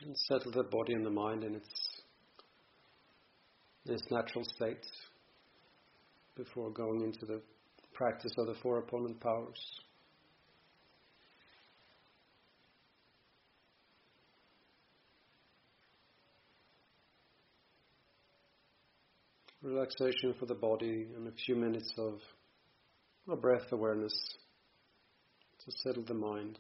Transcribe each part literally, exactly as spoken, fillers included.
And settle the body and the mind in its, in its natural state before going into the practice of the four opponent powers. Relaxation for the body and a few minutes of a breath awareness to settle the mind.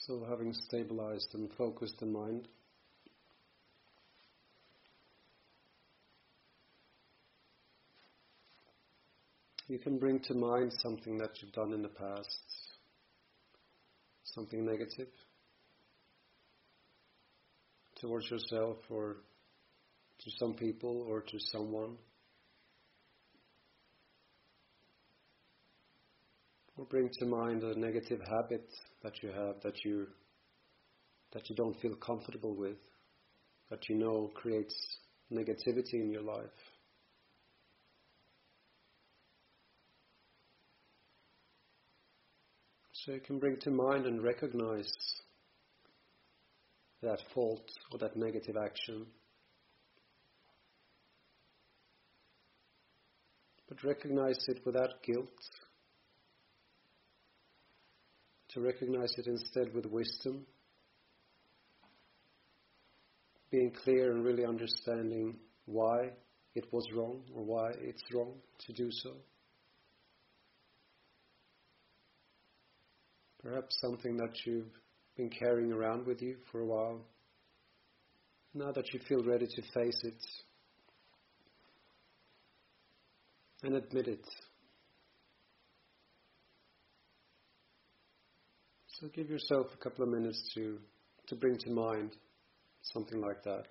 So having stabilized and focused the mind, you can bring to mind something that you've done in the past, something negative towards yourself or to some people or to someone. Or bring to mind a negative habit that you have that you that you don't feel comfortable with, that you know creates negativity in your life. So you can bring to mind and recognize that fault or that negative action. But recognize it without guilt. To recognize it instead with wisdom. Being clear and really understanding why it was wrong or why it's wrong to do so. Perhaps something that you've been carrying around with you for a while. Now that you feel ready to face it and admit it. So give yourself a couple of minutes to, to bring to mind something like that.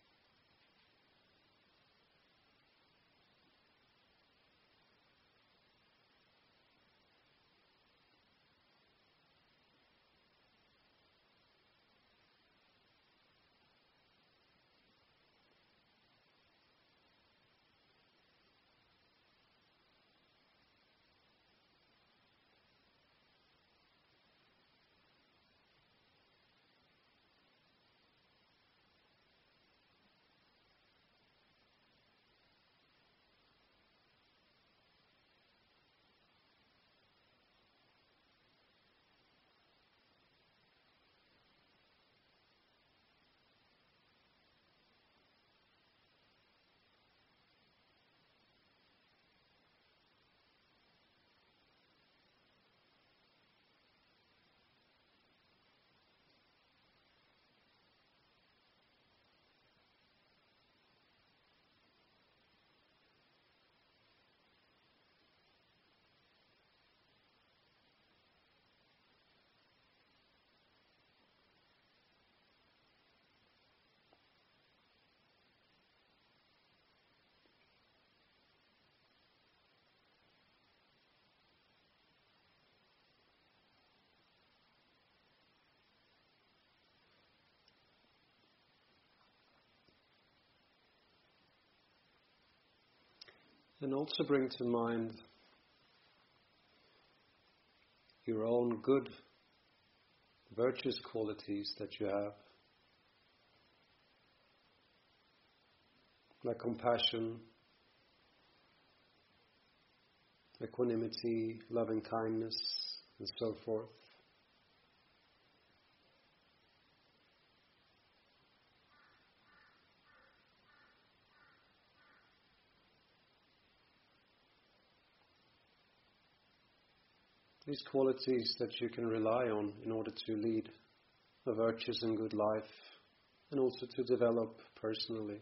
And also bring to mind your own good, virtuous qualities that you have. Like compassion, equanimity, loving kindness, and so forth. These qualities that you can rely on in order to lead a virtuous and good life, and also to develop personally.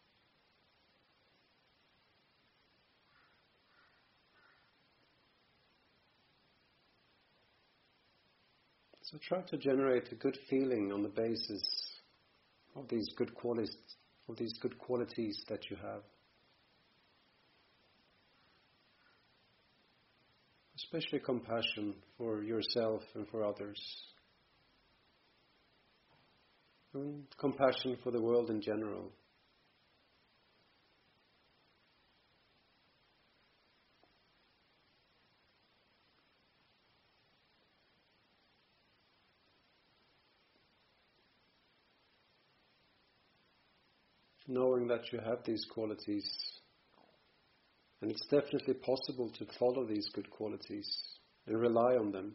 So try to generate a good feeling on the basis of these good qualities, of these good qualities that you have. Especially compassion for yourself and for others. And compassion for the world in general. Knowing that you have these qualities, and it's definitely possible to follow these good qualities and rely on them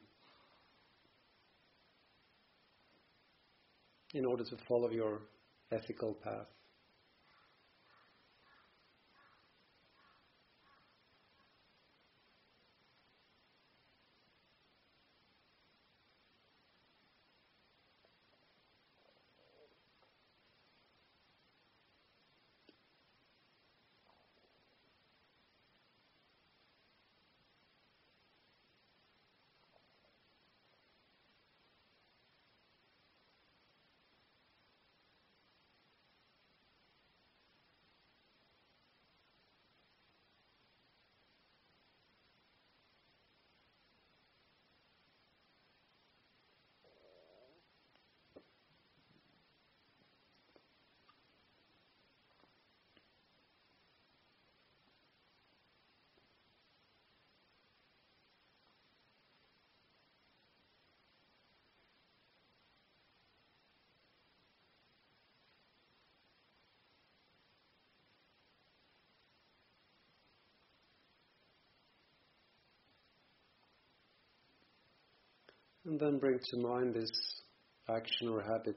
in order to follow your ethical path. And then bring to mind this action or habit.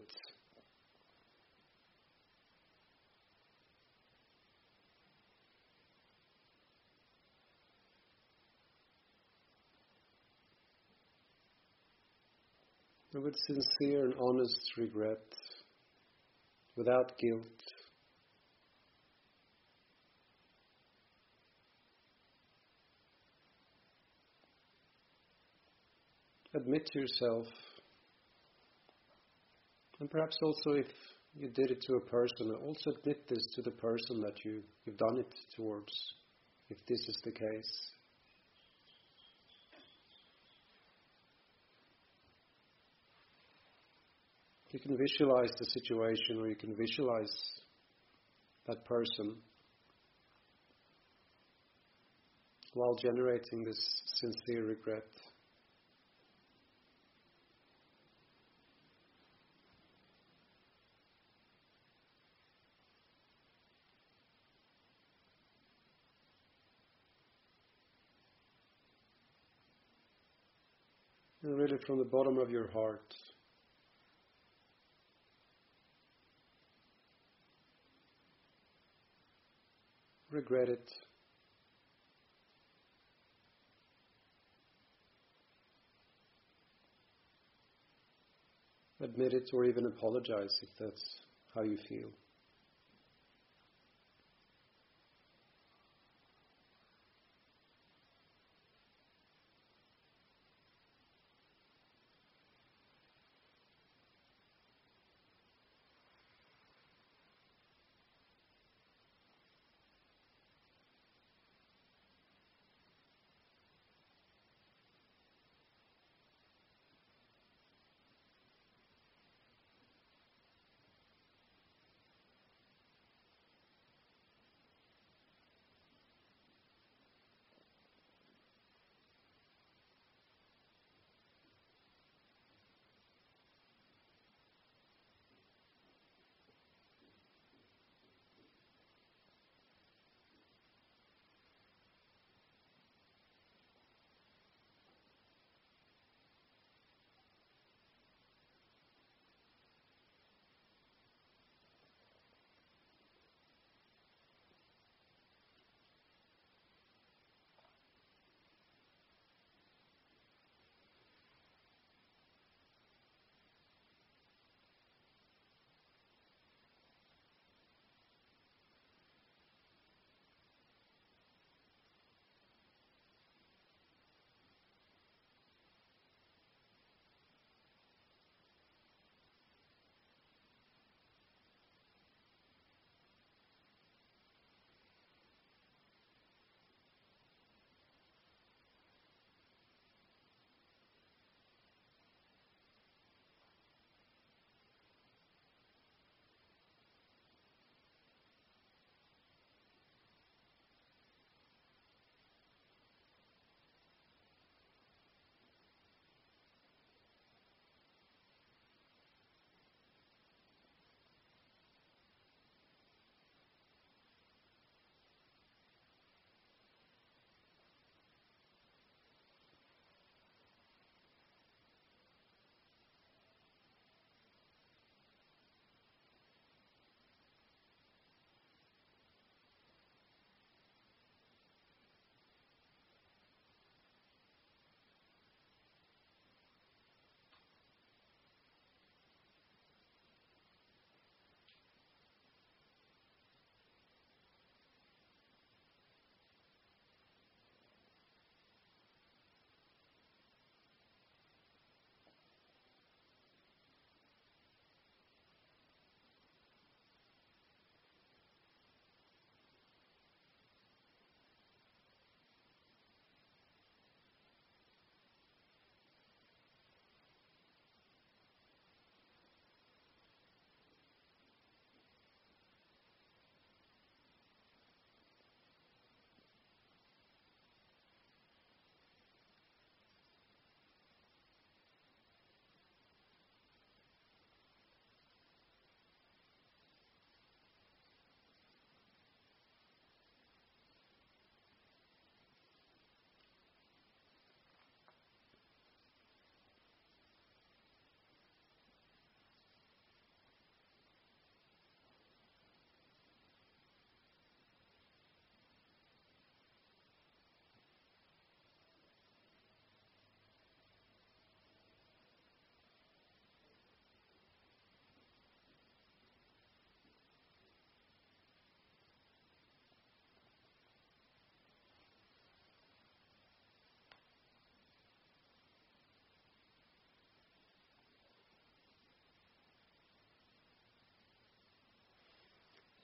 And with sincere and honest regret, without guilt. Admit to yourself, and perhaps also if you did it to a person, also admit this to the person that you, you've done it towards, if this is the case. You can visualize the situation, or you can visualize that person while generating this sincere regret. And really from the bottom of your heart, regret it. Admit it, or even apologize if that's how you feel.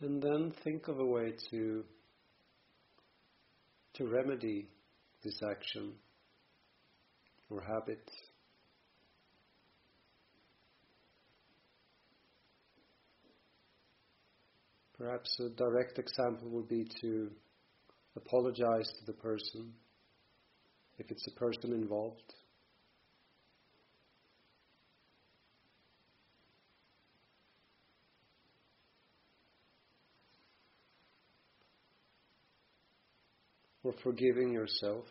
And then think of a way to to remedy this action or habit. Perhaps a direct example would be to apologize to the person, if it's a person involved. Or forgiving yourself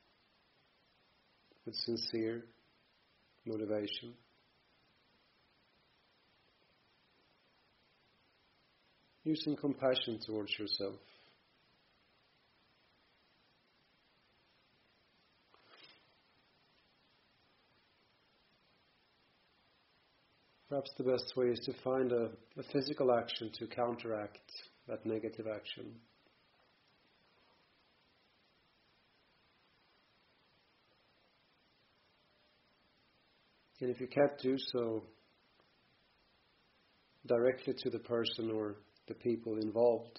with sincere motivation. Using compassion towards yourself. Perhaps the best way is to find a, a physical action to counteract that negative action. And if you can't do so directly to the person or the people involved,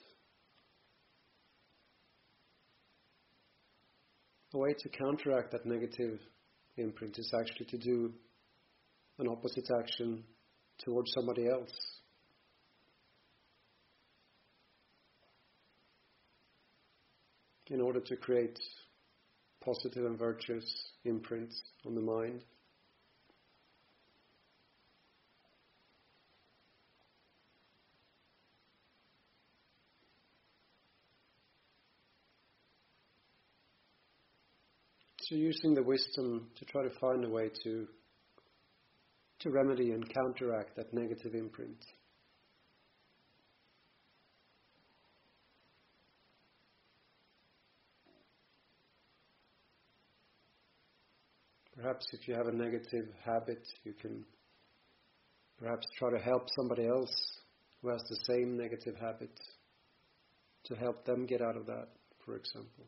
a way to counteract that negative imprint is actually to do an opposite action towards somebody else. In order to create positive and virtuous imprints on the mind. So using the wisdom to try to find a way to to remedy and counteract that negative imprint. Perhaps if you have a negative habit, you can perhaps try to help somebody else who has the same negative habit, to help them get out of that, for example.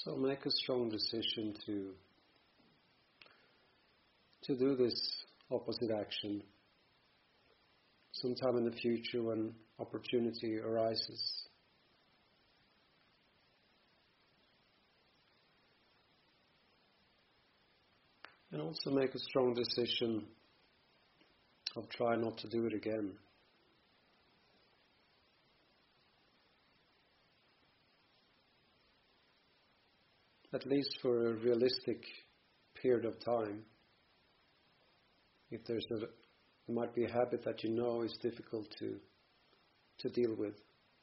So make a strong decision to to do this opposite action sometime in the future when opportunity arises. And also make a strong decision of try not to do it again. At least for a realistic period of time. If there's a, there might be a habit that you know is difficult to to deal with.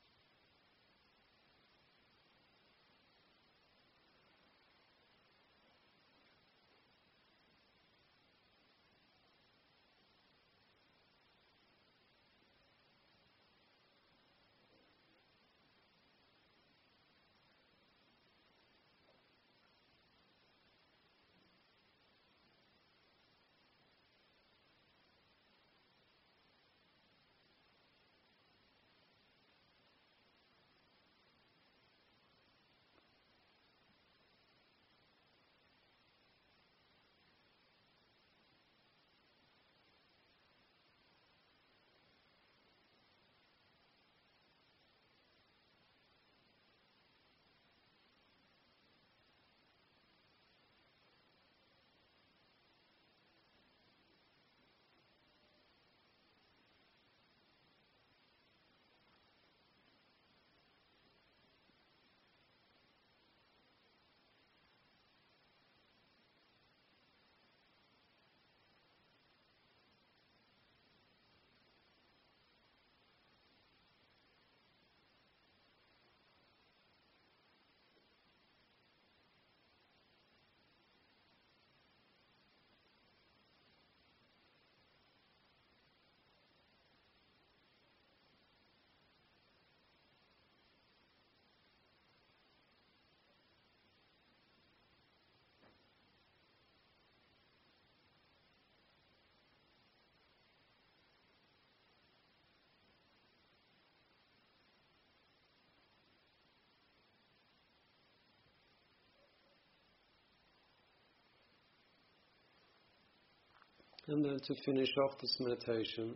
And then to finish off this meditation,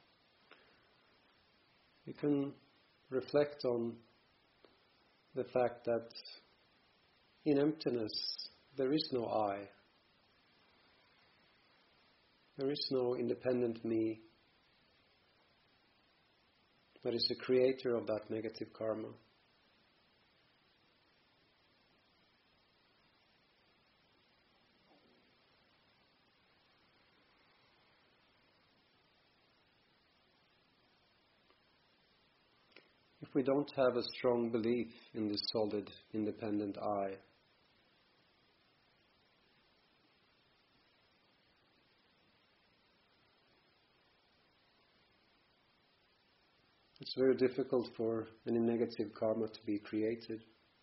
you can reflect on the fact that in emptiness there is no I. There is no independent me that is the creator of that negative karma. If we don't have a strong belief in this solid, independent I, it's very difficult for any negative karma to be created.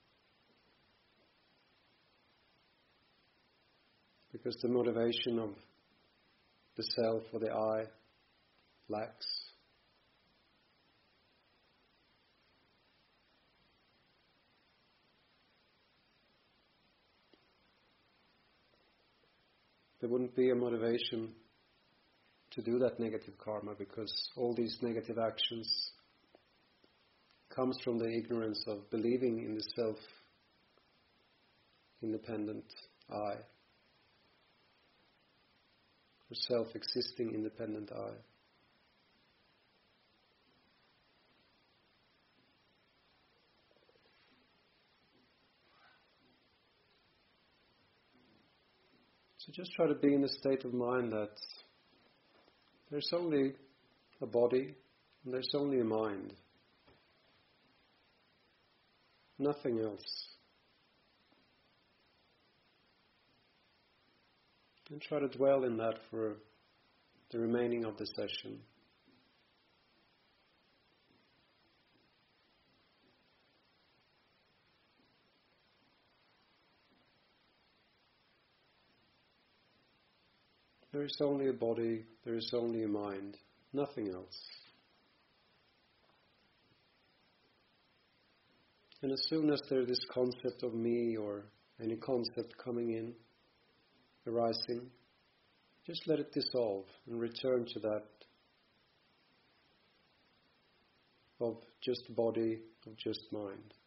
Because the motivation of the self or the I lacks. There wouldn't be a motivation to do that negative karma because all these negative actions comes from the ignorance of believing in the self-independent I, or self-existing independent I. So just try to be in a state of mind that there's only a body and there's only a mind. Nothing else. And try to dwell in that for the remaining of the session. There is only a body, there is only a mind, nothing else. And as soon as there's this concept of me or any concept coming in, arising, just let it dissolve and return to that of just body, of just mind.